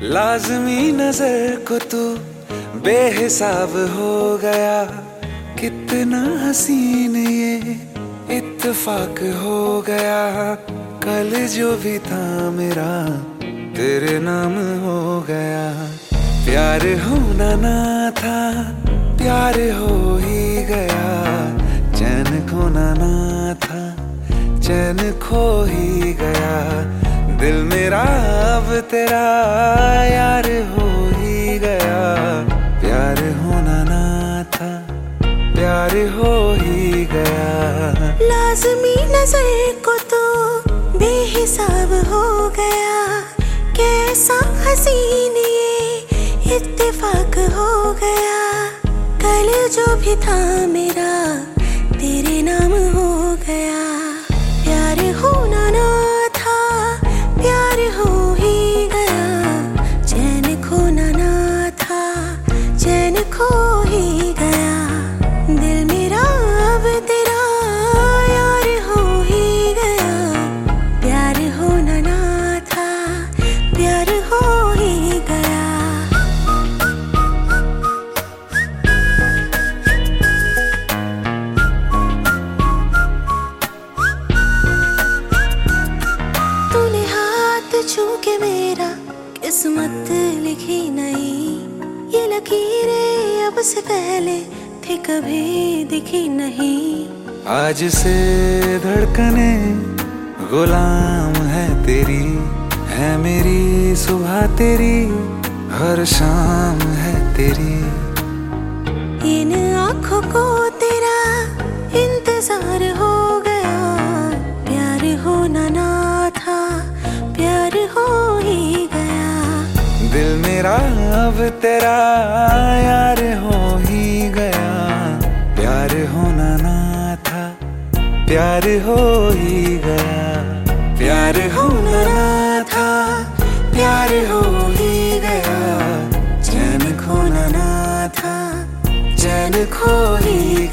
लाज़मी नजर को तू बेहिसाब हो गया। कितना हसीन ये इत्तेफाक हो गया। कल जो भी था मेरा तेरे नाम हो गया। प्यार होना ना था प्यार हो ही गया। चैन खोना ना था चैन खो ही गया। दिल मेरा अब तेरा यार हो ही गया। प्यार होना ना था प्यार हो ही गया। लाज़मी नजर को तो बेहिसाब हो गया। कैसा हसीन ये इत्तेफाक हो गया। कल जो भी था मेरा तेरे नाम हो गया। प्यार होना ना था प्यार हो ही गया। चैन खोना ना था चैन खो ही गया। दिल मेरा अब तेरा यार हो ही गया। प्यार होना ना था प्यार हो ही गया। तूने हाथ छू के मेरा किस्मत लिखी नहीं। ये लकीरें अब से पहले थी कभी दिखी नहीं। आज से धड़कने गुलाम है तेरी। है मेरी सुबह तेरी हर शाम है तेरी। इन आँखों को तेरा इंतजार हो गया। प्यार होना ना था प्यार हो ही गया। दिल मेरा अब तेरा यार हो ही गया। प्यार होना ना था प्यार हो ही गया। प्यार होना ना था प्यार हो ही गया। चैन खोना ना था चैन खो ही